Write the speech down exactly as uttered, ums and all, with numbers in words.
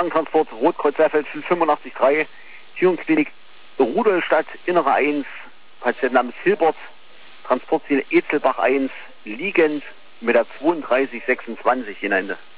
Krankentransport Rotkreuz Saalfeld fünfundachtzig drei, Tierenklinik Rudolstadt, Innere eins, Patient namens Hilbert, Transportziel Etzelbach eins, liegend mit der zweiunddreißig sechsundzwanzig hinein.